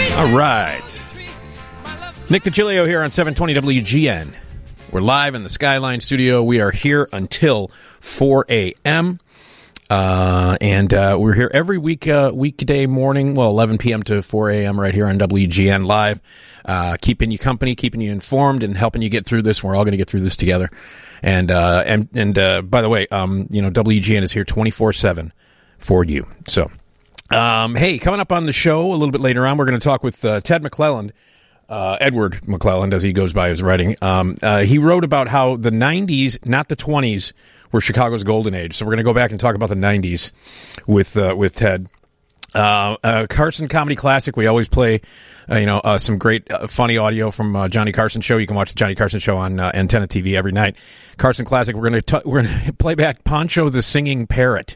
All right. Nick DiGilio here on 720 WGN. We're live in the Skyline studio. We are here until 4 a.m. And we're here every weekday morning, 11 p.m. to 4 a.m. right here on WGN Live, keeping you company, keeping you informed, and helping you get through this. We're all going to get through this together. And by the way, WGN is here 24/7 for you. So, hey, coming up on the show a little bit later on, we're going to talk with Ted McClelland. Edward McClelland, as he goes by his writing. He wrote about how the 90s, not the 20s, were Chicago's golden age. So we're going to go back and talk about the 90s with Ted. Carson Comedy Classic. We always play, some great funny audio from Johnny Carson Show. You can watch the Johnny Carson Show on Antenna TV every night. Carson Classic. We're going to play back Poncho the Singing Parrot.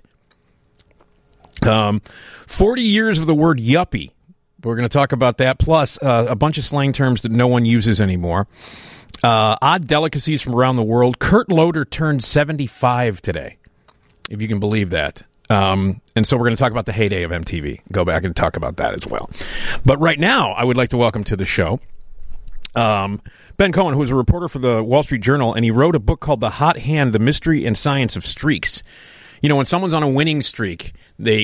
40 years of the word yuppie. We're going to talk about that, plus a bunch of slang terms that no one uses anymore. Odd delicacies from around the world. Kurt Loder turned 75 today, if you can believe that. And so we're going to talk about the heyday of MTV. Go back and talk about that as well. But right now, I would like to welcome to the show Ben Cohen, who is a reporter for the Wall Street Journal, and he wrote a book called The Hot Hand, The Mystery and Science of Streaks. You know, when someone's on a winning streak,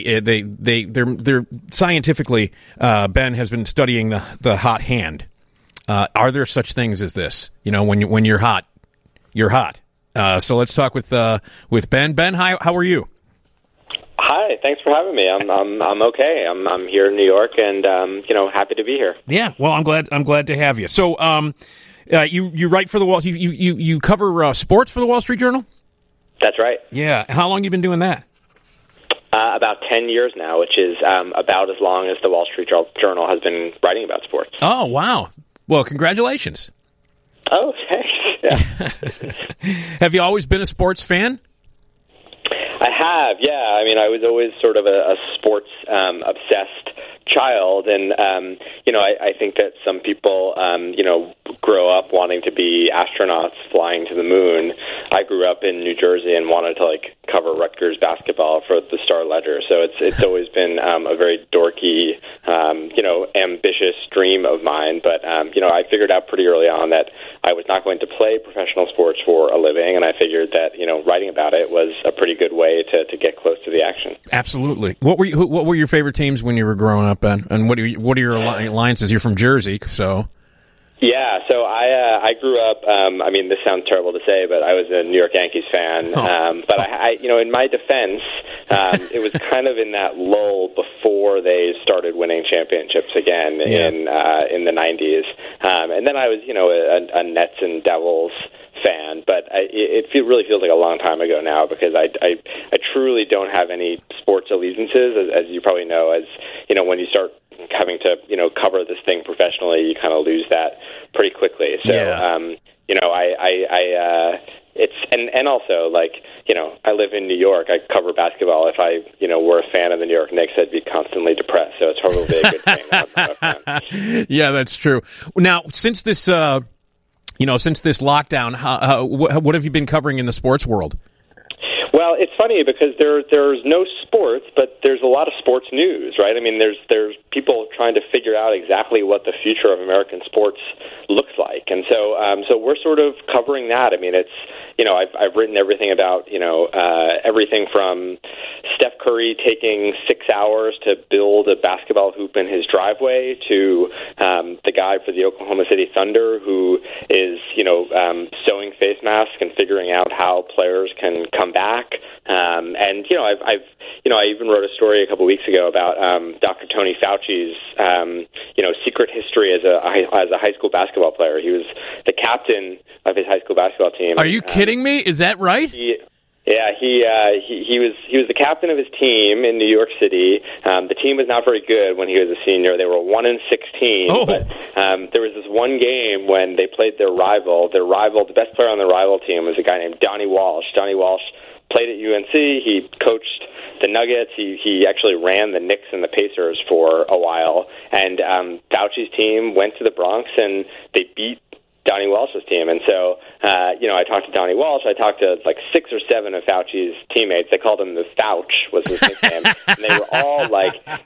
they're scientifically, Ben has been studying the hot hand. Are there such things as this? You know, when you're hot, you're hot. So let's talk with Ben. Ben, hi, how are you? Hi, thanks for having me. I'm okay. I'm here in New York, and happy to be here. Yeah, well, I'm glad to have you. So, you write for the Wall. You cover sports for the Wall Street Journal? That's right. Yeah. How long you been doing that? About 10 years now, which is about as long as the Wall Street Journal has been writing about sports. Oh, wow. Well, congratulations. Oh, thanks. Yeah. Have you always been a sports fan? I have, yeah. I mean, I was always sort of a sports obsessed child, and I think that some people grow up wanting to be astronauts flying to the moon. I grew up in New Jersey and wanted to cover Rutgers basketball for the Star-Ledger, so it's always been a very dorky ambitious dream of mine. But I figured out pretty early on that I was not going to play professional sports for a living, and I figured that writing about it was a pretty good way to get close to the action. Absolutely. What were your favorite teams when you were growing up, Ben? And what are your alliances? You're from Jersey, so. Yeah, so I grew up. This sounds terrible to say, but I was a New York Yankees fan. But I in my defense, it was kind of in that lull before they started winning championships again in the 90s. And then I was, a Nets and Devils fan, but it really feels like a long time ago now, because I truly don't have any sports allegiances, as you probably know. As when you start having to cover this thing professionally, you kind of lose that pretty quickly. So it's and also I live in New York. I cover basketball. If I were a fan of the New York Knicks, I'd be constantly depressed. So it's probably a good thing. Yeah, that's true. Now, since this since this lockdown, what have you been covering in the sports world? Well, it's funny because there's no sports, but there's a lot of sports news, right? I mean, there's people trying to figure out exactly what the future of American sports looks like, and so we're sort of covering that. I mean, it's I've written everything about everything from Steph Curry taking 6 hours to build a basketball hoop in his driveway to the guy for the Oklahoma City Thunder who is sewing face masks and figuring out how players can come back. I even wrote a story a couple weeks ago about Dr. Tony Fauci's secret history as a high school basketball player. He was the captain of his high school basketball team. Are you kidding me? Is that right? He was the captain of his team in New York City. The team was not very good when he was a senior. They were 1-16. Oh. But there was this one game when they played their rival. Their rival, the best player on the rival team, was a guy named Donnie Walsh. Donnie Walsh played at UNC. He coached the Nuggets. He actually ran the Knicks and the Pacers for a while. And Fauci's team went to the Bronx and they beat Donnie Walsh's team. And so, I talked to Donnie Walsh. I talked to 6 or 7 of Fauci's teammates. They called him the Fauch was his nickname. And they were all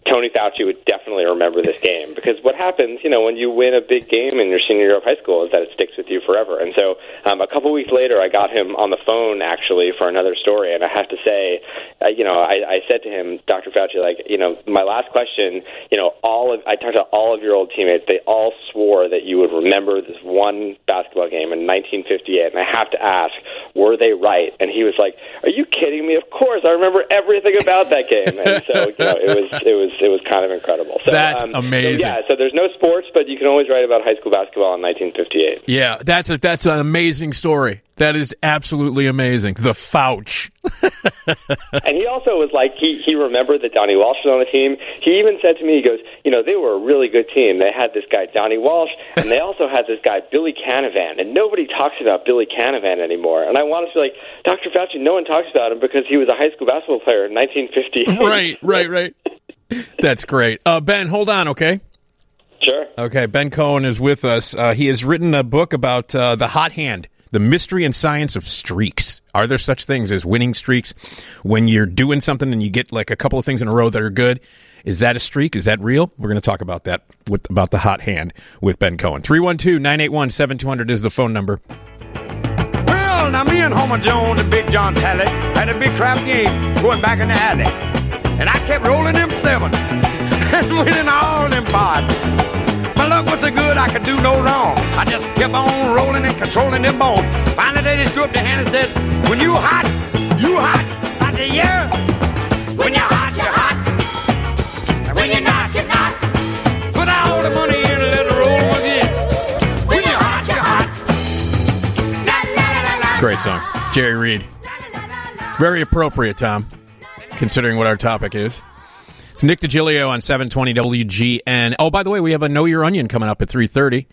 Tony Fauci would definitely remember this game, because what happens, when you win a big game in your senior year of high school is that it sticks with you forever. And so a couple weeks later, I got him on the phone, actually, for another story, and I have to say, I said to him, Dr. Fauci, my last question, I talked to all of your old teammates. They all swore that you would remember this one basketball game in 1958, and I have to ask, were they right? And he was like, are you kidding me? Of course, I remember everything about that game. And so, it was kind of incredible. So, that's amazing. So there's no sports, but you can always write about high school basketball in 1958. Yeah, that's an amazing story. That is absolutely amazing. The Fauch. And he also was like, he remembered that Donnie Walsh was on the team. He even said to me, he goes, they were a really good team. They had this guy, Donnie Walsh, and they also had this guy, Billy Canavan, and nobody talks about Billy Canavan anymore. And I wanted to be like, Dr. Fauci, no one talks about him because he was a high school basketball player in 1958. Right. That's great. Ben, hold on, okay? Sure. Okay, Ben Cohen is with us. He has written a book about the hot hand, the mystery and science of streaks. Are there such things as winning streaks? When you're doing something and you get like a couple of things in a row that are good, is that a streak? Is that real? We're going to talk about that, about the hot hand with Ben Cohen. 312-981-7200 is the phone number. Well, now me and Homer Jones and Big John Talley had a big crap game going back in the alley. And I kept rolling them seven and winning all them pots. My luck was so good I could do no wrong. I just kept on rolling and controlling them bones. Finally they just threw up their hand and said, when you hot, I said, yeah. When you're hot, you're hot. And when you're not, you're not. Put all the money in and let it roll again. When you're hot, you're hot. La, la, la, la, Great song. Jerry Reed. Very appropriate, Tom, considering what our topic is. It's Nick DiGilio on 720 WGN. Oh, by the way, we have a Know Your Onion coming up at 3:30.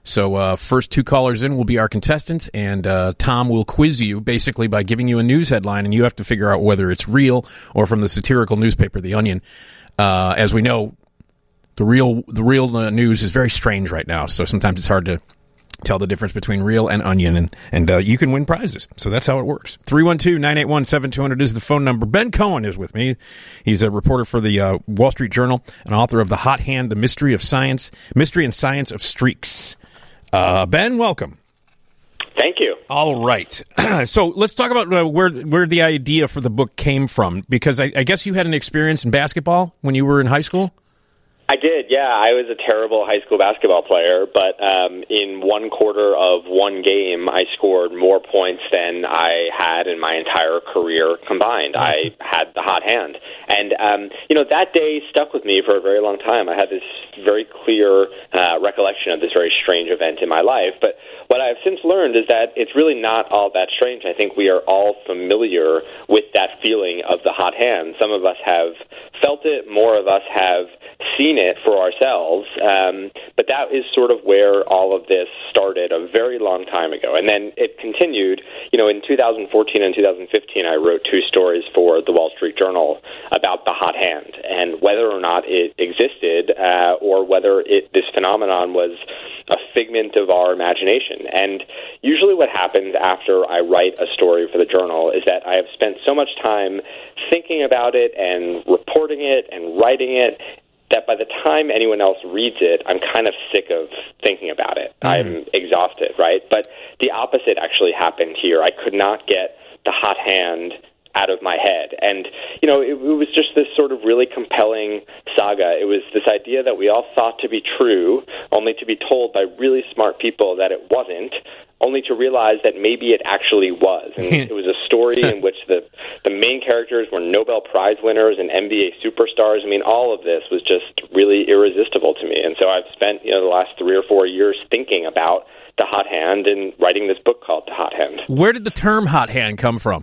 So first two callers in will be our contestants, and Tom will quiz you basically by giving you a news headline, and you have to figure out whether it's real or from the satirical newspaper, The Onion. As we know, the real news is very strange right now, so sometimes it's hard to tell the difference between real and onion, and you can win prizes. So that's how it works. 312-981-7200 is the phone number. Ben Cohen is with me. He's a reporter for the Wall Street Journal and author of The Hot Hand, The Mystery and Science of Streaks. Ben, welcome. Thank you. All right. So let's talk about where the idea for the book came from, because I guess you had an experience in basketball when you were in high school? I did, yeah. I was a terrible high school basketball player, but in one quarter of one game, I scored more points than I had in my entire career combined. I had the hot hand. And, that day stuck with me for a very long time. I had this very clear recollection of this very strange event in my life. But what I've since learned is that it's really not all that strange. I think we are all familiar with that feeling of the hot hand. Some of us have felt it. More of us have seen it for ourselves, but that is sort of where all of this started a very long time ago. And then it continued. In 2014 and 2015, I wrote two stories for the Wall Street Journal about the hot hand and whether or not it existed or whether this phenomenon was a figment of our imagination. And usually what happens after I write a story for the Journal is that I have spent so much time thinking about it and reporting it and writing it that by the time anyone else reads it, I'm kind of sick of thinking about it. I'm exhausted, right? But the opposite actually happened here. I could not get the hot hand out of my head. And, it was just this sort of really compelling saga. It was this idea that we all thought to be true, only to be told by really smart people that it wasn't, only to realize that maybe it actually was. And it was a story in which the main characters were Nobel Prize winners and NBA superstars. I mean, all of this was just really irresistible to me. And so I've spent, the last 3 or 4 years thinking about the hot hand and writing this book called The Hot Hand. Where did the term hot hand come from?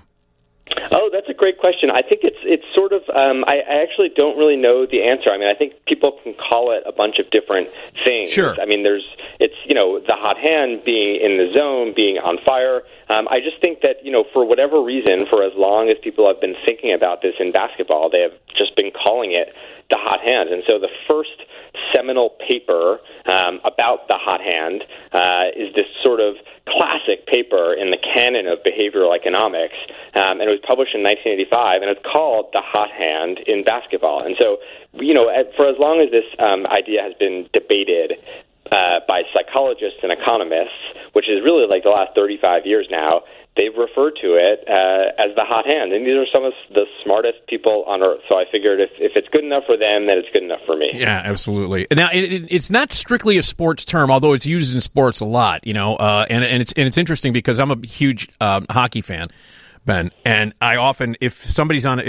Oh, that's a great question. I think it's sort of, I actually don't really know the answer. I mean, I think people can call it a bunch of different things. Sure. I mean, it's the hot hand, being in the zone, being on fire. I just think that, for whatever reason, for as long as people have been thinking about this in basketball, they have just been calling it the hot hand. And so the first seminal paper about the hot hand is this sort of classic paper in the canon of behavioral economics, and it was published in 1985, and it's called The Hot Hand in Basketball. And so, for as long as this idea has been debated by psychologists and economists, which is really like the last 35 years now, they've referred to it as the hot hand. And these are some of the smartest people on earth. So I figured if it's good enough for them, then it's good enough for me. Yeah, absolutely. Now, it's not strictly a sports term, although it's used in sports a lot, and it's interesting because I'm a huge hockey fan, Ben, and I often, if somebody's got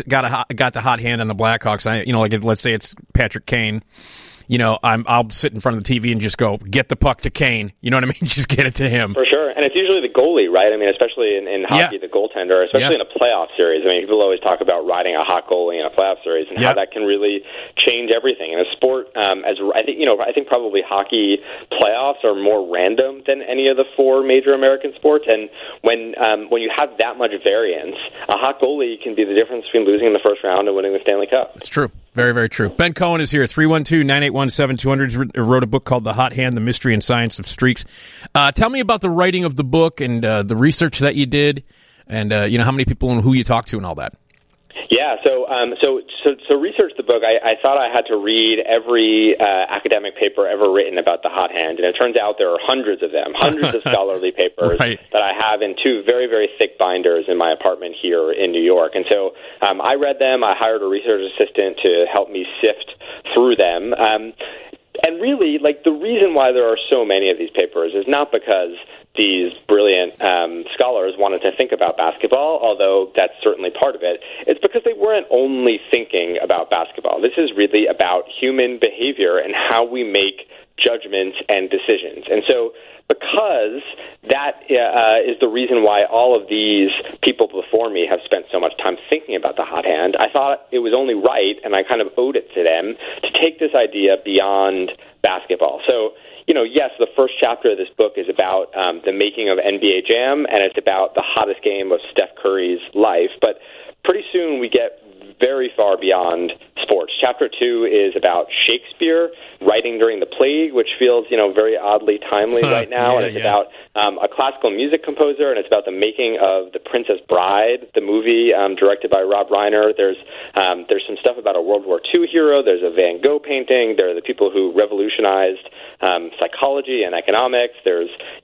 the hot hand on the Blackhawks, like let's say it's Patrick Kane, I'll sit in front of the TV and just go, get the puck to Kane. You know what I mean? Just get it to him. For sure. And it's usually the goalie, right? I mean, especially in hockey, the goaltender, especially in a playoff series. I mean, people always talk about riding a hot goalie in a playoff series and how that can really change everything. In a sport, I think probably hockey playoffs are more random than any of the four major American sports. And when you have that much variance, a hot goalie can be the difference between losing in the first round and winning the Stanley Cup. It's true. Very, very true. Ben Cohen is here, 312-981-7200. Wrote a book called The Hot Hand, The Mystery and Science of Streaks. Tell me about the writing of the book and the research that you did and, how many people and who you talked to and all that. Yeah, so research the book. I thought I had to read every academic paper ever written about the hot hand, and it turns out there are hundreds of them, hundreds of scholarly papers that I have in two very, very thick binders in my apartment here in New York. And so I read them. I hired a research assistant to help me sift through them. And really, the reason why there are so many of these papers is not because these brilliant scholars wanted to think about basketball, although that's certainly part of it. It's because they weren't only thinking about basketball. This is really about human behavior and how we make judgments and decisions. And so because that is the reason why all of these people before me have spent so much time thinking about the hot hand, I thought it was only right, and I kind of owed it to them, to take this idea beyond basketball. So, yes, the first chapter of this book is about the making of NBA Jam, and it's about the hottest game of Steph Curry's life. But pretty soon we get very far beyond sports. Chapter 2 is about Shakespeare writing during the plague, which feels, very oddly timely right now. And it's about a classical music composer, and it's about the making of The Princess Bride, the movie directed by Rob Reiner. There's some stuff about a World War II hero. There's a Van Gogh painting. There are the people who revolutionized psychology and economics. There's,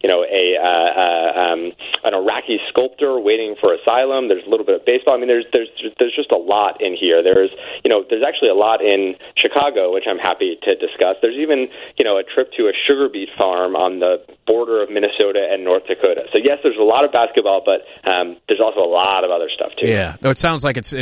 an Iraqi sculptor waiting for asylum. There's a little bit of baseball. I mean, there's just a lot in here. There's actually a lot in Chicago, which I'm happy to discuss. There's even, a trip to a sugar beet farm on the border of Minnesota and North Dakota. So yes, there's a lot of basketball, but there's also a lot of other stuff too. Yeah, it sounds like it's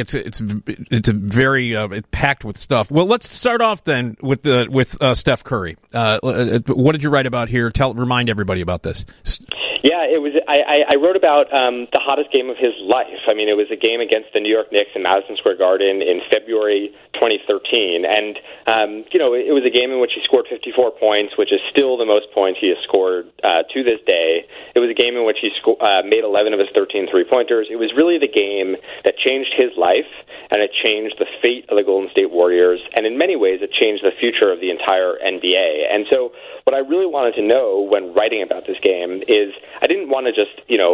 a very packed with stuff. Well, let's start off then with Steph Curry. What did you write about here? Remind everybody about this. Yeah, it was. I wrote about the hottest game of his life. I mean, it was a game against the New York Knicks in Madison Square Garden in February 2013, and it was a game in which he scored 54 points, which is still the most points he has scored to this day. It was a game in which he made 11 of his 13 three-pointers. It was really the game that changed his life, and it changed the fate of the Golden State Warriors, and in many ways, it changed the future of the entire NBA. And so, what I really wanted to know when writing about this game is I didn't want to just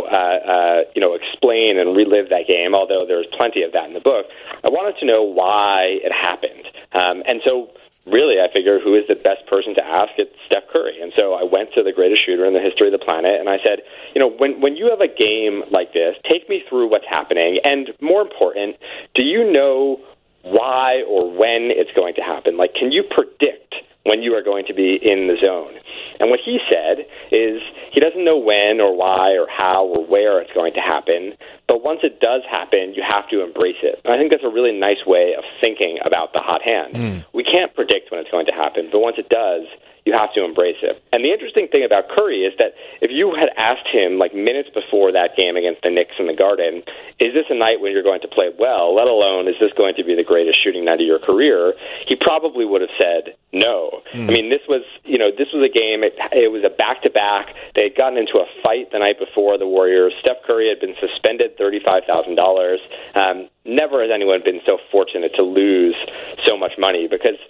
explain and relive that game, although there's plenty of that in the book. I wanted to know why it happened, and so really I figured who is the best person to ask? It's Steph Curry. And so I went to the greatest shooter in the history of the planet, and I said, when you have a game like this, take me through what's happening, and more important, do you know why or when it's going to happen? Like, can you predict when you are going to be in the zone? And what he said is he doesn't know when or why or how or where it's going to happen, but once it does happen, you have to embrace it. And I think that's a really nice way of thinking about the hot hand. We can't predict when it's going to happen, but once it does, you have to embrace it. And the interesting thing about Curry is that if you had asked him minutes before that game against the Knicks in the Garden, is this a night when you're going to play well, let alone is this going to be the greatest shooting night of your career, he probably would have said no. I mean, this was a game, it was a back-to-back. They had gotten into a fight the night before, the Warriors. Steph Curry had been suspended $35,000. Never has anyone been so fortunate to lose so much money because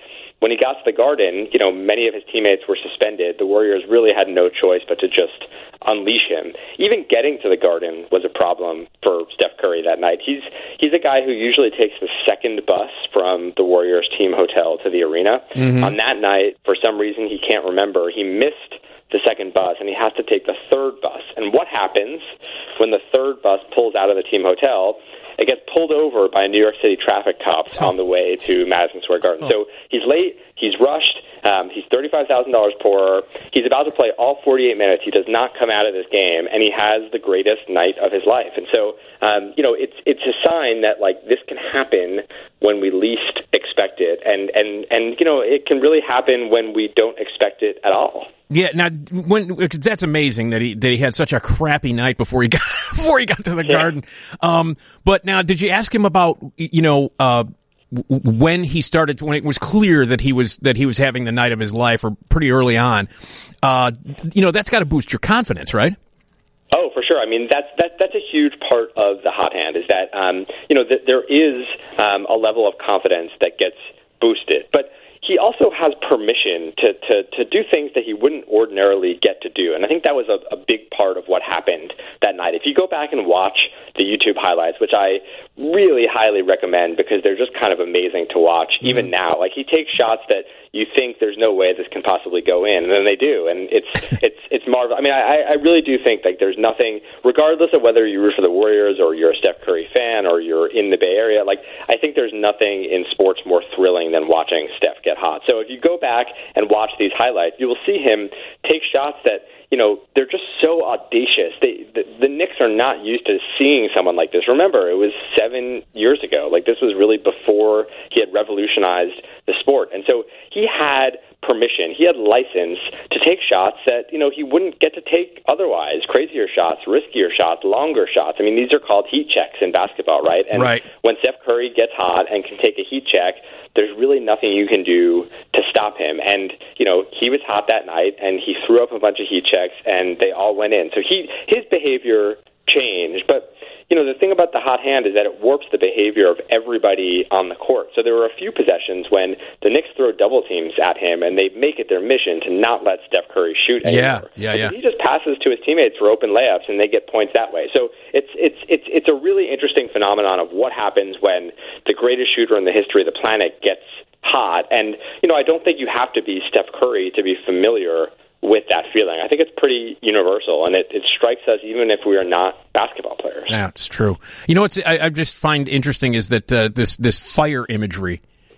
when he got to the Garden, many of his teammates were suspended. The Warriors really had no choice but to just unleash him. Even getting to the Garden was a problem for Steph Curry that night. He's a guy who usually takes the second bus from the Warriors team hotel to the arena. Mm-hmm. On that night, for some reason he can't remember, he missed the second bus, and he has to take the third bus. And what happens when the third bus pulls out of the team hotel? It gets pulled over by New York City traffic cops on the way to Madison Square Garden. So he's late, he's rushed, he's $35,000 poorer, he's about to play all 48 minutes, he does not come out of this game, and he has the greatest night of his life. And so, it's a sign that, this can happen when we least expect it, and it can really happen when we don't expect it at all. Yeah, now that's amazing that he had such a crappy night before he got to the Garden. But now, did you ask him about when he started, when it was clear that he was having the night of his life, or pretty early on? That's got to boost your confidence, right? Oh, for sure. I mean, that's a huge part of the hot hand, is that that there is a level of confidence that gets boosted, but he also has permission to do things that he wouldn't ordinarily get to do. And I think that was a big part of what happened that night. If you go back and watch the YouTube highlights, which I really highly recommend because they're just kind of amazing to watch, even now. He takes shots that you think there's no way this can possibly go in, and then they do. And it's marvelous. I mean, I really do think there's nothing, regardless of whether you root for the Warriors or you're a Steph Curry fan or you're in the Bay Area, I think there's nothing in sports more thrilling than watching Steph get hot. So if you go back and watch these highlights, you will see him take shots that, they're just so audacious. The Knicks are not used to seeing someone like this. Remember, it was 7 years ago. This was really before he had revolutionized the sport. And so he had permission, he had license to take shots that, he wouldn't get to take otherwise. Crazier shots, riskier shots, longer shots. I mean, these are called heat checks in basketball, right? And when Steph Curry gets hot and can take a heat check, there's really nothing you can do to stop him. And, he was hot that night, and he threw up a bunch of heat checks, and they all went in. So his behavior changed. But, the thing about the hot hand is that it warps the behavior of everybody on the court. So there were a few possessions when the Knicks throw double teams at him, and they make it their mission to not let Steph Curry shoot anymore. Yeah. He just passes to his teammates for open layups, and they get points that way. So it's a really interesting phenomenon of what happens when the greatest shooter in the history of the planet gets hot. And, I don't think you have to be Steph Curry to be familiar with that feeling. I think it's pretty universal, and it strikes us even if we are not basketball players. Yeah, it's true. What I just find interesting is that this fire imagery,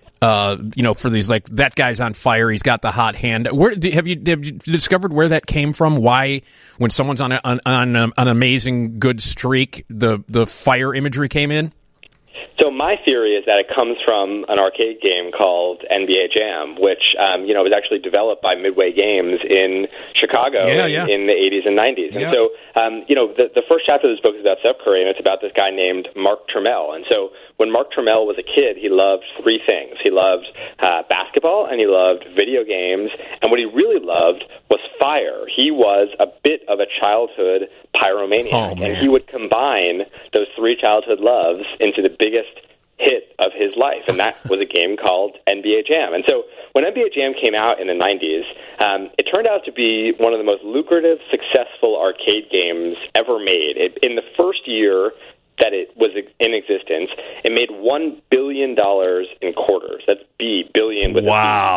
for these, that guy's on fire, he's got the hot hand. Have you discovered where that came from? Why, when someone's on an amazing good streak, the fire imagery came in? So my theory is that it comes from an arcade game called NBA Jam, which was actually developed by Midway Games in Chicago in the 80s and 90s. And so, the first chapter of this book is about Steph Curry, and it's about this guy named Mark Turmell. And so when Mark Turmell was a kid, he loved three things. He loved basketball, and he loved video games, and what he really loved was fire. He was a bit of a childhood pyromaniac, and he would combine those three childhood loves into the biggest hit of his life, and that was a game called NBA Jam. And so when NBA Jam came out in the 90s, it turned out to be one of the most lucrative, successful arcade games ever made. In the first year that it was in existence, it made $1 billion in quarters. That's billion with a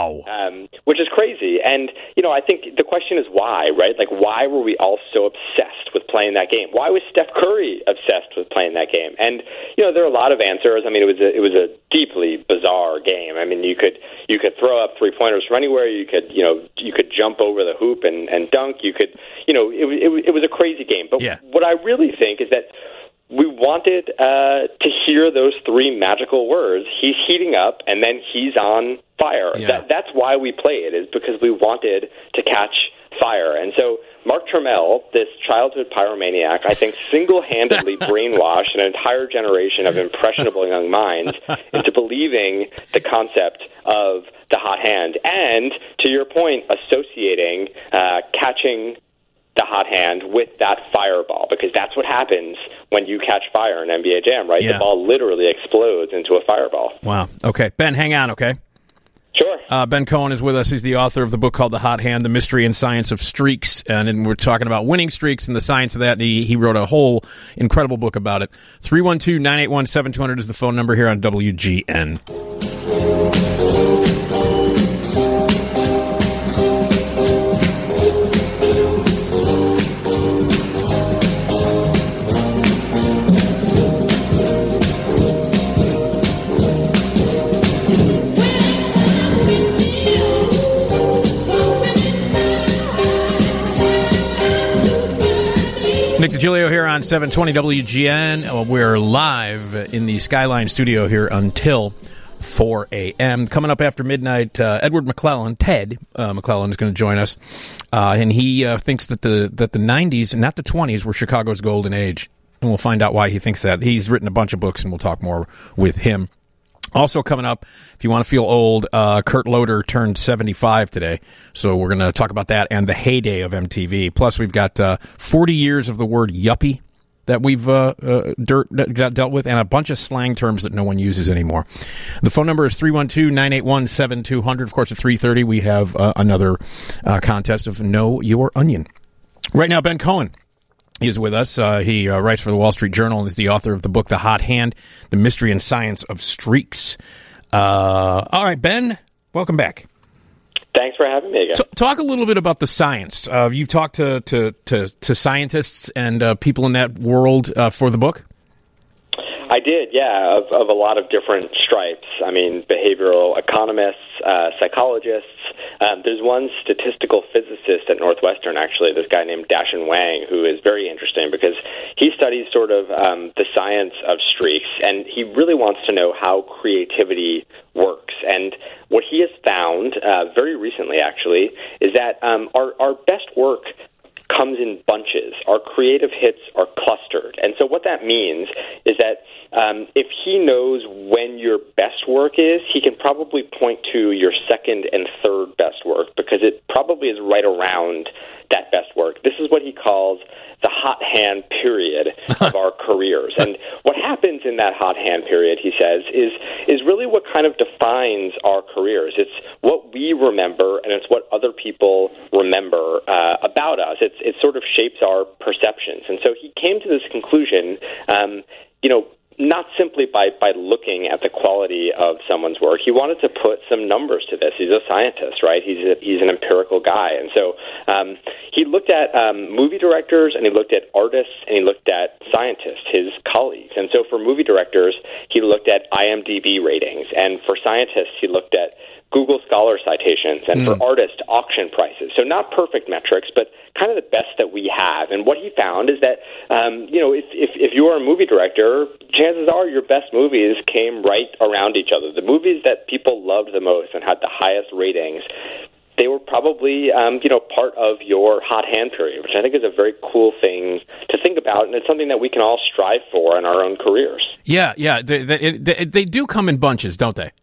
B. Which is crazy. And, I think the question is why, right? Why were we all so obsessed with playing that game? Why was Steph Curry obsessed with playing that game? And, there are a lot of answers. I mean, it was a deeply bizarre game. I mean, you could throw up three-pointers from anywhere. You could jump over the hoop and dunk. You could, it was a crazy game. But what I really think is that we wanted to hear those three magical words. He's heating up, and then he's on fire. Yeah. That's why we played, is because we wanted to catch fire. And so Mark Turmell, this childhood pyromaniac, I think single-handedly brainwashed an entire generation of impressionable young minds into believing the concept of the hot hand. And, to your point, associating catching the hot hand with that fireball, because that's what happens when you catch fire in NBA Jam, right? Yeah. The ball literally explodes into a fireball. Wow. Okay. Ben, hang on, okay? Sure. Ben Cohen is with us. He's the author of the book called The Hot Hand, The Mystery and Science of Streaks. And we're talking about winning streaks and the science of that. And he wrote a whole incredible book about it. 312-981-7200 is the phone number here on WGN. Nick DiGilio here on 720 WGN. We're live in the Skyline studio here until 4 a.m. Coming up after midnight, Edward McClellan, Ted McClellan, is going to join us. And he thinks that the 90s, not the 20s, were Chicago's golden age. And we'll find out why he thinks that. He's written a bunch of books, and we'll talk more with him. Also coming up, if you want to feel old, Kurt Loder turned 75 today. So we're going to talk about that and the heyday of MTV. Plus, we've got 40 years of the word yuppie that we've dealt with, and a bunch of slang terms that no one uses anymore. The phone number is 312-981-7200. Of course, at 3:30, we have another contest of Know Your Onion. Right now, Ben Cohen is with us. He writes for the Wall Street Journal and is the author of the book, The Hot Hand, The Mystery and Science of Streaks. All right, Ben, welcome back. Thanks for having me again. Talk a little bit about the science. You've talked to scientists and people in that world for the book? I did, yeah, of a lot of different stripes. I mean, behavioral economists, psychologists. There's one statistical physicist at Northwestern, actually, this guy named Dashan Wang, who is very interesting because he studies sort of the science of streaks, and he really wants to know how creativity works. And what he has found very recently, actually, is that our best work comes in bunches. Our creative hits are clustered. And so what that means is that if he knows when your best work is, he can probably point to your second and third best work because it probably is right around that best work. This is what he calls the hot hand period of our careers. And what happens in that hot hand period, he says, is really what kind of defines our careers. It's what we remember, and it's what other people remember about us. It sort of shapes our perceptions. And so he came to this conclusion, not simply by looking at the quality of someone's work. He wanted to put some numbers to this. He's a scientist, right? He's an empirical guy. And so he looked at movie directors, and he looked at artists, and he looked at scientists, his colleagues. And so for movie directors, he looked at IMDb ratings. And for scientists, he looked at Google Scholar citations, and for artists, auction prices. So not perfect metrics, but kind of the best that we have. And what he found is that, if you are a movie director, chances are your best movies came right around each other. The movies that people loved the most and had the highest ratings, they were probably, part of your hot hand period, which I think is a very cool thing to think about, and it's something that we can all strive for in our own careers. Yeah. They do come in bunches, don't they?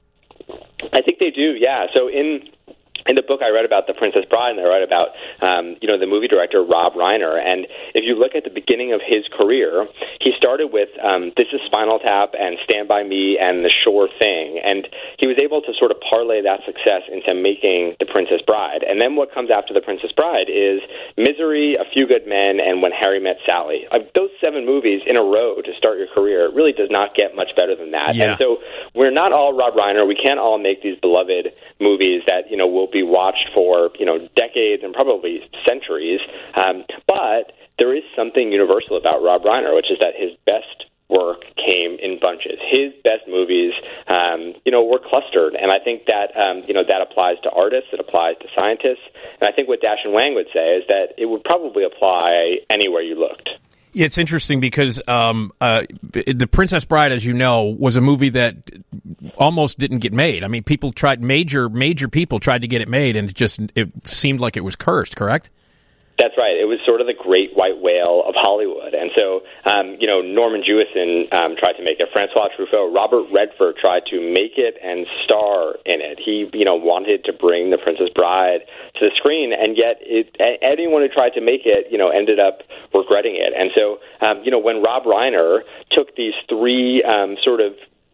I think they do, yeah. So in the book, I read about The Princess Bride, and I read about, the movie director Rob Reiner. And if you look at the beginning of his career, he started with This Is Spinal Tap and Stand By Me and The Sure Thing. And he was able to sort of parlay that success into making The Princess Bride. And then what comes after The Princess Bride is Misery, A Few Good Men, and When Harry Met Sally. Those 7 movies in a row to start your career really does not get much better than that. Yeah. And so we're not all Rob Reiner. We can't all make these beloved movies that, will be watched for, decades and probably centuries. But there is something universal about Rob Reiner, which is that his best work came in bunches. His best movies, were clustered. And I think that, that applies to artists, it applies to scientists. And I think what Dashan Wang would say is that it would probably apply anywhere you looked. It's interesting because The Princess Bride, as you know, was a movie that almost didn't get made. I mean, people tried, major people tried to get it made, and it seemed like it was cursed, correct? That's right. It was sort of the great white whale of Hollywood. And so, Norman Jewison tried to make it. Francois Truffaut, Robert Redford tried to make it and star in it. He, wanted to bring The Princess Bride to the screen, and yet anyone who tried to make it, ended up regretting it. And so, when Rob Reiner took these 3 sort of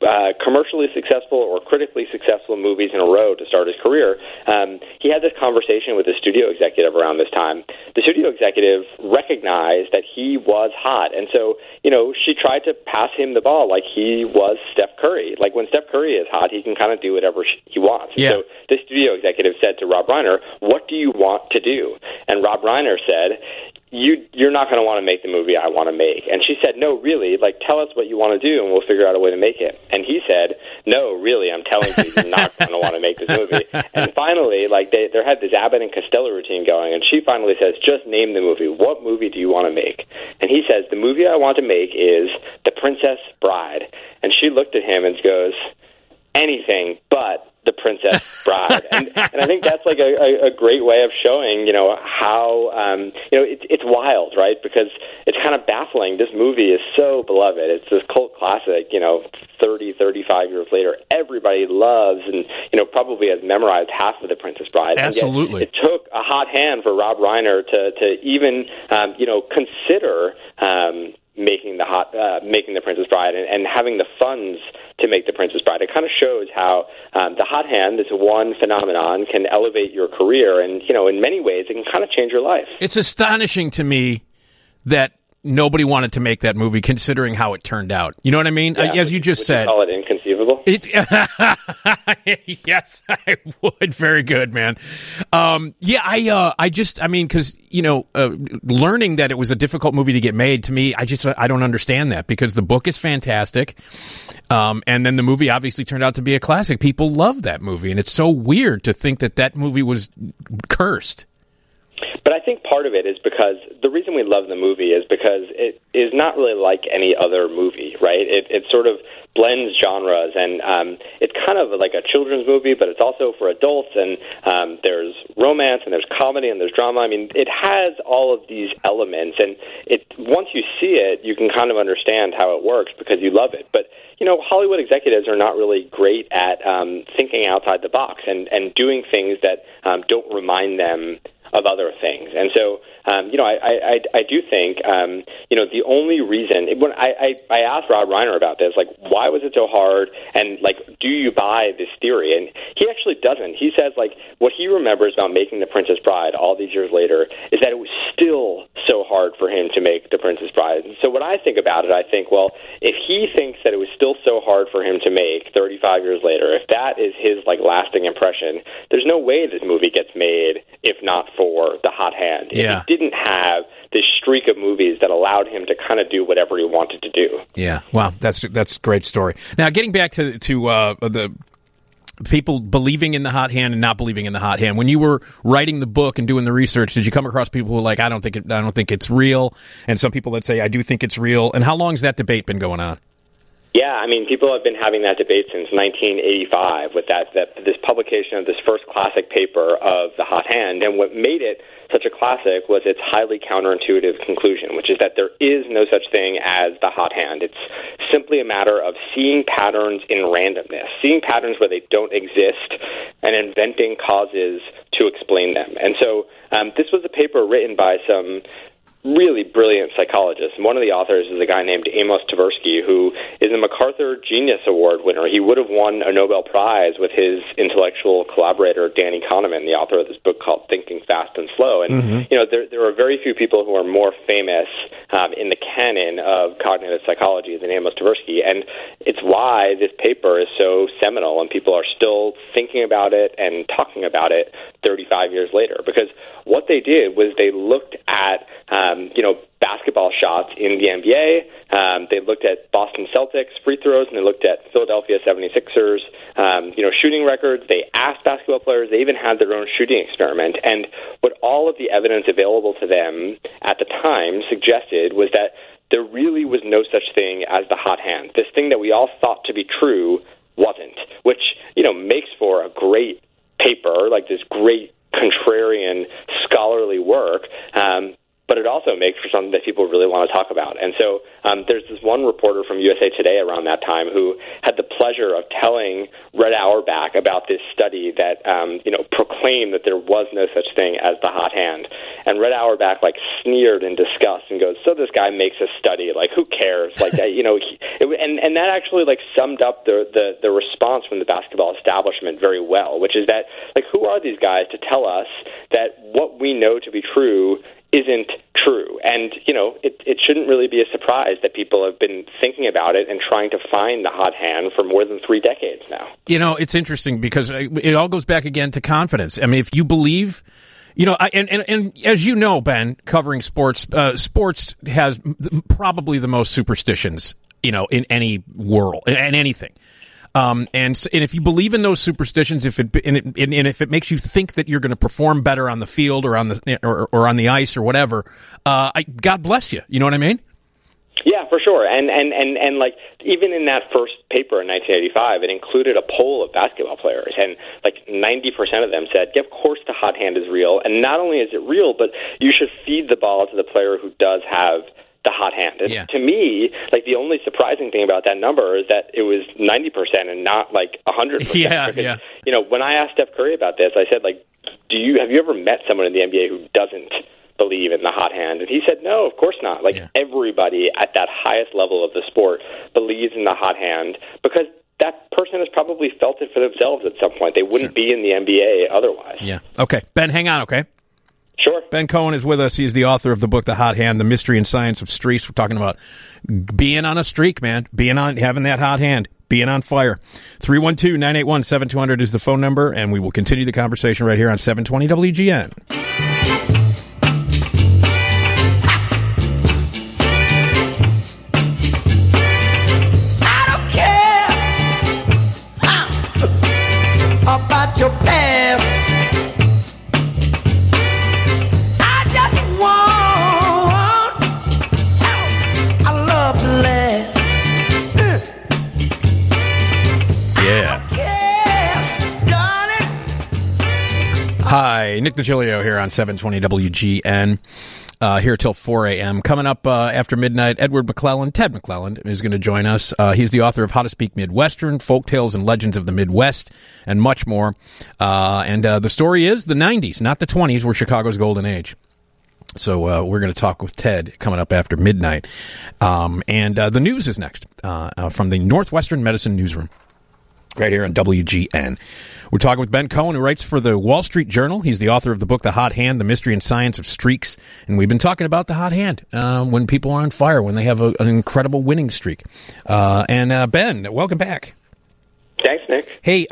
commercially successful or critically successful movies in a row to start his career, he had this conversation with the studio executive around this time. The studio executive recognized that he was hot, and so, she tried to pass him the ball like he was Steph Curry. Like, when Steph Curry is hot, he can kind of do whatever he wants. Yeah. So the studio executive said to Rob Reiner, "What do you want to do?" And Rob Reiner said, you're not going to want to make the movie I want to make. And she said, "No, really, tell us what you want to do and we'll figure out a way to make it." And he said, "No, really, I'm telling you, you're not going to want to make this movie." And finally, they had this Abbott and Costello routine going, and she finally says, "Just name the movie. What movie do you want to make?" And he says, "The movie I want to make is The Princess Bride." And she looked at him and goes, "Anything but The Princess Bride." and I think that's a great way of showing, how, it's wild, right? Because it's kind of baffling. This movie is so beloved. It's this cult classic, 30, 35 years later. Everybody loves and, probably has memorized half of The Princess Bride. Absolutely. And yet it took a hot hand for Rob Reiner to even, consider making the Princess Bride and having the funds to make the Princess Bride. It kind of shows how the hot hand, this one phenomenon, can elevate your career, and in many ways it can kind of change your life. It's astonishing to me that nobody wanted to make that movie, considering how it turned out. You know what I mean? Yeah, as you just said, you call it inconceivable? Yes, I would. Very good, man. Because learning that it was a difficult movie to get made, to me, I don't understand that, because the book is fantastic, and then the movie obviously turned out to be a classic. People love that movie, and it's so weird to think that movie was cursed. But I think part of it is because the reason we love the movie is because it is not really like any other movie, right? It sort of blends genres, and it's kind of like a children's movie, but it's also for adults, and there's romance, and there's comedy, and there's drama. I mean, it has all of these elements, and once you see it, you can kind of understand how it works because you love it. But Hollywood executives are not really great at thinking outside the box and doing things that don't remind them of other things. And so, I do think, the only reason, when I asked Rob Reiner about this, why was it so hard, and, do you buy this theory? And he actually doesn't. He says, what he remembers about making The Princess Bride all these years later is that it was still so hard for him to make The Princess Bride. And so when I think about it, I think, well, if he thinks that it was still so hard for him to make 35 years later, if that is his, lasting impression, there's no way this movie gets made if not for the hot hand. Yeah. If he didn't have this streak of movies that allowed him to kind of do whatever he wanted to do. Yeah, wow, that's a great story. Now, getting back to the people believing in the hot hand and not believing in the hot hand. When you were writing the book and doing the research, did you come across people who were like, I don't think it's real, and some people that say, I do think it's real? And how long has that debate been going on? Yeah, I mean, people have been having that debate since 1985 with this publication of this first classic paper of the hot hand. And what made it such a classic was its highly counterintuitive conclusion, which is that there is no such thing as the hot hand. It's simply a matter of seeing patterns in randomness, seeing patterns where they don't exist, and inventing causes to explain them. And so this was a paper written by some really brilliant psychologist. And one of the authors is a guy named Amos Tversky, who is a MacArthur Genius Award winner. He would have won a Nobel Prize with his intellectual collaborator, Danny Kahneman, the author of this book called Thinking Fast and Slow. And, there are very few people who are more famous in the canon of cognitive psychology than Amos Tversky. And it's why this paper is so seminal and people are still thinking about it and talking about it 35 years later. Because what they did was they looked at basketball shots in the NBA. They looked at Boston Celtics free throws, and they looked at Philadelphia 76ers, shooting records. They asked basketball players. They even had their own shooting experiment. And what all of the evidence available to them at the time suggested was that there really was no such thing as the hot hand. This thing that we all thought to be true wasn't, which, makes for a great paper, like this great contrarian scholarly work. but it also makes for something that people really want to talk about. And so there's this one reporter from USA Today around that time who had the pleasure of telling Red Auerbach about this study that proclaimed that there was no such thing as the hot hand. And Red Auerbach sneered in disgust and goes, "So this guy makes a study? Who cares?" And that actually summed up the response from the basketball establishment very well, which is that who are these guys to tell us that what we know to be true isn't true? And it shouldn't really be a surprise that people have been thinking about it and trying to find the hot hand for more than 3 decades now. It's interesting because it all goes back again to confidence. I mean, if you believe, and as you know, Ben, covering sports, sports has probably the most superstitions, in any world, in anything. And if you believe in those superstitions, if it makes you think that you're going to perform better on the field or on the ice or whatever, God bless you. You know what I mean? Yeah, for sure. And even in that first paper in 1985, it included a poll of basketball players, and 90% of them said, "Yeah, of course the hot hand is real, and not only is it real, but you should feed the ball to the player who does have the hot hand." And to me, the only surprising thing about that number is that it was 90% and not 100%. Yeah, because, yeah. When I asked Steph Curry about this, I said, have you ever met someone in the NBA who doesn't believe in the hot hand? And he said, no, of course not. Everybody at that highest level of the sport believes in the hot hand because that person has probably felt it for themselves at some point. They wouldn't be in the NBA otherwise. Yeah. Okay. Ben, hang on, okay? Sure. Ben Cohen is with us. He is the author of the book, The Hot Hand, The Mystery and Science of Streaks. We're talking about being on a streak, man. Having that hot hand. Being on fire. 312-981-7200 is the phone number, and we will continue the conversation right here on 720 WGN. I don't care about your past. Hi, Nick DiGilio here on 720 WGN, here till 4 a.m. Coming up after midnight, Ted McClelland, is going to join us. He's the author of How to Speak Midwestern, Folktales and Legends of the Midwest, and much more. And the story is the 90s, not the 20s, were Chicago's golden age. So we're going to talk with Ted coming up after midnight. And the news is next from the Northwestern Medicine Newsroom, right here on WGN. We're talking with Ben Cohen, who writes for the Wall Street Journal. He's the author of the book, The Hot Hand, The Mystery and Science of Streaks. And we've been talking about the hot hand, when people are on fire, when they have an incredible winning streak. And Ben, welcome back. Thanks, Nick. Hey,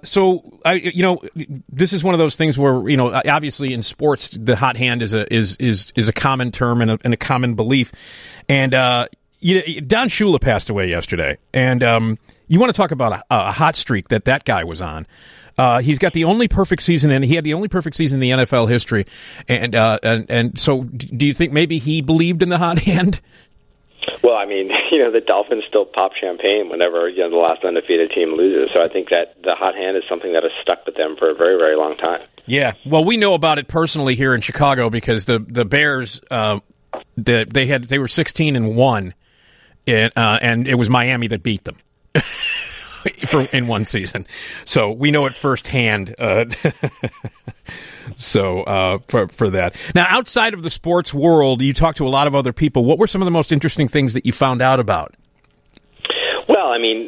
this is one of those things where, obviously in sports, the hot hand is a common term and a common belief. And Don Shula passed away yesterday. And you want to talk about a hot streak that guy was on. He's got the only perfect season, and he had the only perfect season in the NFL history. And so, do you think maybe he believed in the hot hand? Well, I mean, the Dolphins still pop champagne whenever the last undefeated team loses. So I think that the hot hand is something that has stuck with them for a very, very long time. Yeah, well, we know about it personally here in Chicago because the Bears, they were 16-1, and it was Miami that beat them. In one season, so we know it firsthand. So for that. Now, outside of the sports world, you talked to a lot of other people. What were some of the most interesting things that you found out about? Well, I mean,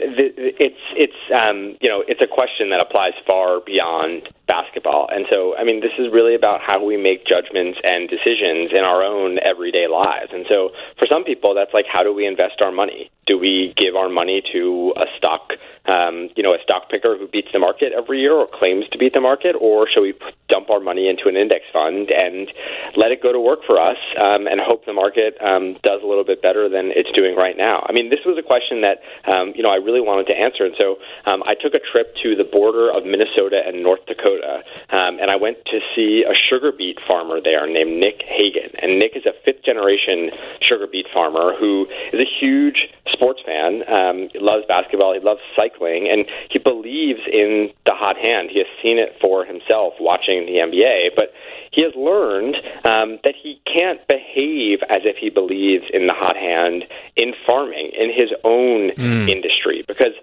it's a question that applies far beyond basketball, and so I mean, this is really about how we make judgments and decisions in our own everyday lives. And so, for some people, that's like, how do we invest our money? Do we give our money to a stock picker who beats the market every year or claims to beat the market, or should we dump our money into an index fund and let it go to work for us and hope the market does a little bit better than it's doing right now? I mean, this was a question that I really wanted to answer, and so I took a trip to the border of Minnesota and North Dakota, and I went to see a sugar beet farmer there named Nick Hagan. And Nick is a fifth-generation sugar beet farmer who is a huge sports fan. He loves basketball, he loves cycling, and he believes in the hot hand. He has seen it for himself watching the NBA, but he has learned that he can't behave as if he believes in the hot hand in farming, in his own industry. Because,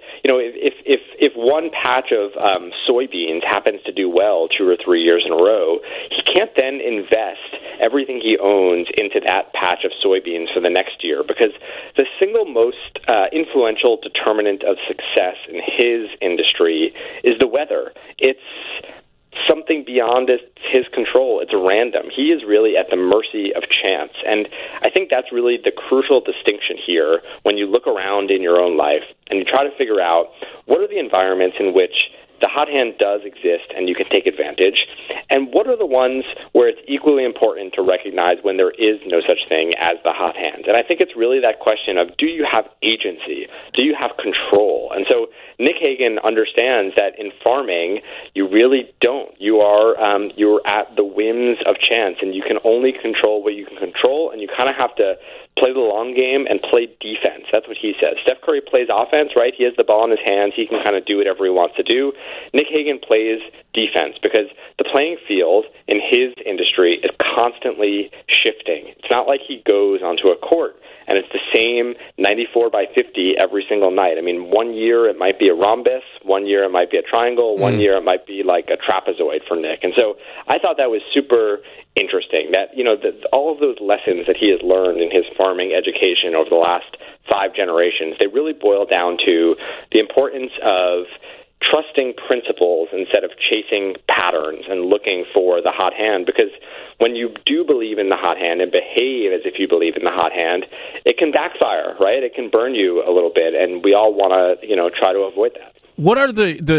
if one patch of soybeans happens to do well 2 or 3 years in a row, he can't then invest everything he owns into that patch of soybeans for the next year, because the single most influential determinant of success in his industry is the weather. It's something beyond his control. It's random. He is really at the mercy of chance. And I think that's really the crucial distinction here when you look around in your own life and you try to figure out what are the environments in which the hot hand does exist and you can take advantage, and what are the ones where it's equally important to recognize when there is no such thing as the hot hand. And I think it's really that question of, do you have agency? Do you have control? And so Nick Hagan understands that in farming, you really don't. You're at the whims of chance, and you can only control what you can control, and you kind of have to play the long game and play defense. That's what he says. Steph Curry plays offense, right? He has the ball in his hands. He can kind of do whatever he wants to do. Nick Hagan plays defense because the playing field in his industry is constantly shifting. It's not like he goes onto a court and it's the same 94 by 50 every single night. I mean, 1 year it might be a rhombus, 1 year it might be a triangle, 1 year it might be like a trapezoid for Nick. And so I thought that was super interesting, that, all of those lessons that he has learned in his farming education over the last 5 generations, they really boil down to the importance of trusting principles instead of chasing patterns and looking for the hot hand. Because when you do believe in the hot hand and behave as if you believe in the hot hand, it can backfire, right? It can burn you a little bit, and we all want to, try to avoid that. What are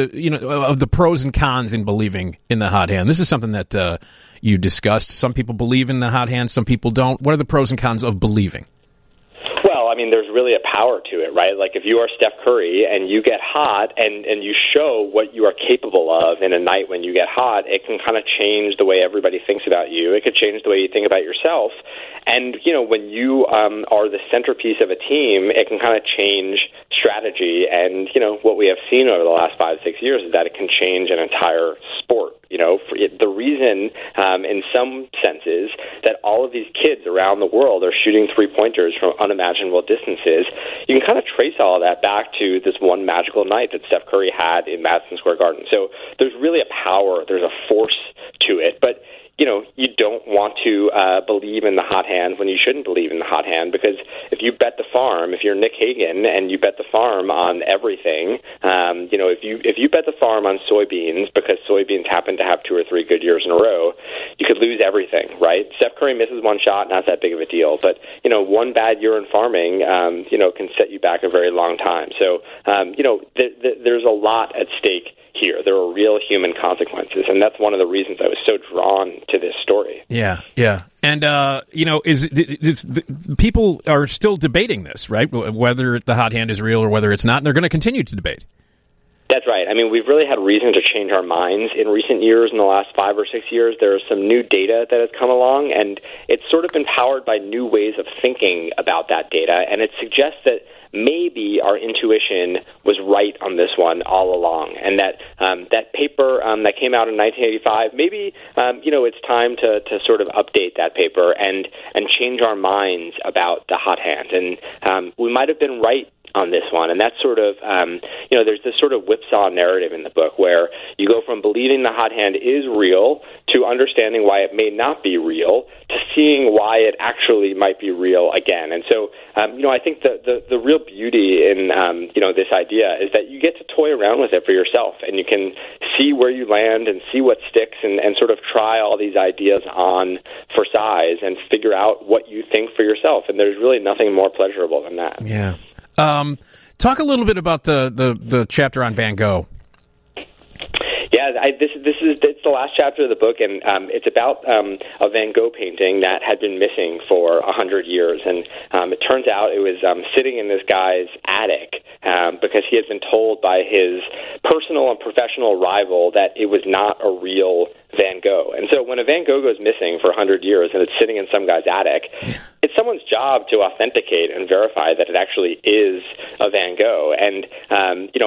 of the pros and cons in believing in the hot hand? This is something that you discussed. Some people believe in the hot hand, some people don't. What are the pros and cons of believing? Well, I mean, there's really a power to it, right? Like if you are Steph Curry and you get hot and you show what you are capable of in a night when you get hot, it can kind of change the way everybody thinks about you. It could change the way you think about yourself. And, when you are the centerpiece of a team, it can kind of change strategy. And, what we have seen over the last 5-6 years is that it can change an entire sport. The reason, in some senses, that all of these kids around the world are shooting three-pointers from unimaginable distances, you can kind of trace all of that back to this one magical night that Steph Curry had in Madison Square Garden. So there's really a power, there's a force to it. But you don't want to believe in the hot hand when you shouldn't believe in the hot hand, because if you bet the farm, if you're Nick Hagan and you bet the farm on everything, if you bet the farm on soybeans because soybeans happen to have 2 or 3 good years in a row, you could lose everything, right? Steph Curry misses one shot, not that big of a deal, but one bad year in farming, can set you back a very long time. So, there's a lot at stake here. There are real human consequences, and that's one of the reasons I was so drawn to this story. Yeah. And, people are still debating this, right? Whether the hot hand is real or whether it's not, and they're going to continue to debate. That's right. I mean, we've really had reason to change our minds in recent years. In the last 5 or 6 years, there is some new data that has come along, and it's sort of been powered by new ways of thinking about that data, and it suggests that maybe our intuition was right on this one all along, and that that paper that came out in 1985, maybe it's time to sort of update that paper and change our minds about the hot hand, and we might have been right on this one. And that's sort of, there's this sort of whipsaw narrative in the book where you go from believing the hot hand is real to understanding why it may not be real to seeing why it actually might be real again. And so, I think the real beauty in, this idea is that you get to toy around with it for yourself, and you can see where you land and see what sticks and sort of try all these ideas on for size and figure out what you think for yourself. And there's really nothing more pleasurable than that. Yeah. Talk a little bit about the chapter on Van Gogh. Yeah, it's the last chapter of the book, and it's about a Van Gogh painting that had been missing for 100 years, and it turns out it was sitting in this guy's attic because he had been told by his personal and professional rival that it was not a real Van Gogh. And so when a Van Gogh goes missing for 100 years and it's sitting in some guy's attic, it's someone's job to authenticate and verify that it actually is a Van Gogh. And,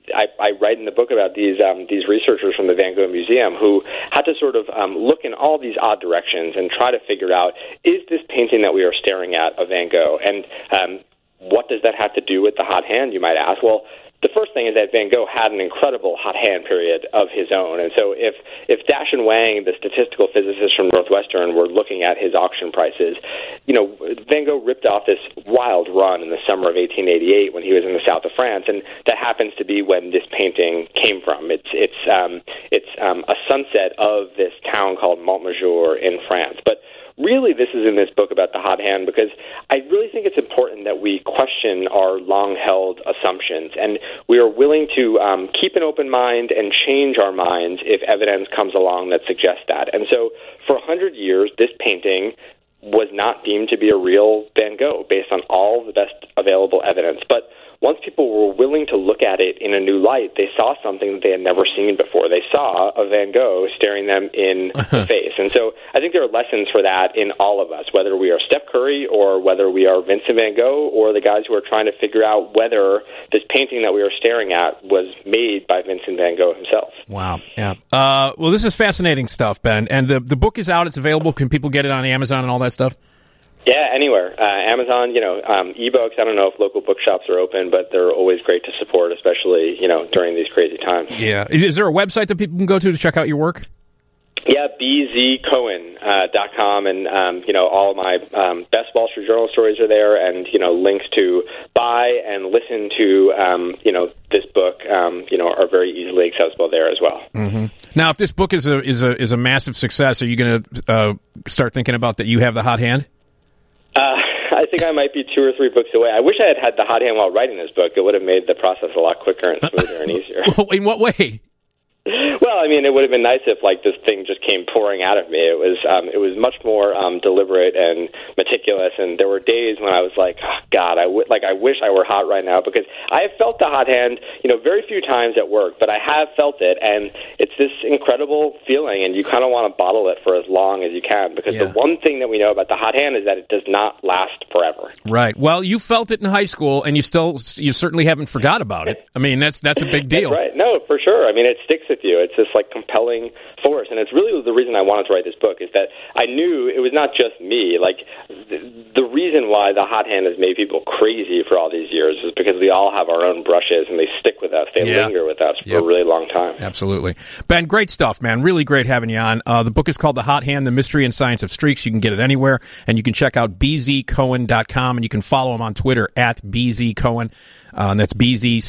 I write in the book about these researchers from the Van Gogh Museum who had to sort of look in all these odd directions and try to figure out, is this painting that we are staring at a Van Gogh? And what does that have to do with the hot hand, you might ask? Well, the first thing is that Van Gogh had an incredible hot hand period of his own. And so if Dash-and Wang, the statistical physicist from Northwestern, were looking at his auction prices, Van Gogh ripped off this wild run in the summer of 1888 when he was in the south of France, and that happens to be when this painting came from. It's a sunset of this town called Montmajour in France. But really, this is in this book about the hot hand because I really think it's important that we question our long-held assumptions, and we are willing to keep an open mind and change our minds if evidence comes along that suggests that. And so for 100 years, this painting was not deemed to be a real Van Gogh based on all the best available evidence. But once people were willing to look at it in a new light, they saw something that they had never seen before. They saw a Van Gogh staring them in the face. And so I think there are lessons for that in all of us, whether we are Steph Curry or whether we are Vincent Van Gogh or the guys who are trying to figure out whether this painting that we are staring at was made by Vincent Van Gogh himself. Wow. Yeah. Well, this is fascinating stuff, Ben. And the book is out. It's available. Can people get it on Amazon and all that stuff? Yeah, anywhere. Amazon, ebooks. I don't know if local bookshops are open, but they're always great to support, especially, during these crazy times. Yeah. Is there a website that people can go to check out your work? Yeah, bzcohen.com, and, all of my best Wall Street Journal stories are there, and, links to buy and listen to, this book, are very easily accessible there as well. Mm-hmm. Now, if this book is a massive success, are you going to start thinking about that you have the hot hand? I think I might be 2 or 3 books away. I wish I had the hot hand while writing this book. It would have made the process a lot quicker and smoother and easier. In what way? Well, I mean, it would have been nice if this thing just came pouring out of me. It was much more deliberate and meticulous, and there were days when I was like, oh, God, I wish I were hot right now, because I have felt the hot hand, very few times at work, but I have felt it, and it's this incredible feeling, and you kind of want to bottle it for as long as you can, because the one thing that we know about the hot hand is that it does not last forever. Right. Well, you felt it in high school, and you certainly haven't forgot about it. I mean, that's a big deal. That's right. No, for sure. I mean, it sticks with you. It's this compelling force, and it's really the reason I wanted to write this book, is that I knew it was not just me. The reason why the hot hand has made people crazy for all these years is because we all have our own brushes, and they stick with us. They linger with us for a really long time. Absolutely. Ben, great stuff, man. Really great having you on. The book is called The Hot Hand, The Mystery and Science of Streaks. You can get it anywhere, and you can check out bzcohen.com, and you can follow him on Twitter at bzcohen. And that's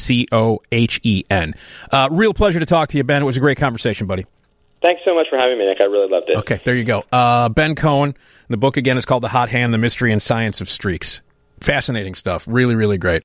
BZCOHEN. Real pleasure to talk to you, Ben. It was a great conversation, buddy. Thanks so much for having me, Nick. I really loved it. Okay, there you go. Ben Cohen. The book, again, is called The Hot Hand, The Mystery and Science of Streaks. Fascinating stuff. Really, really great.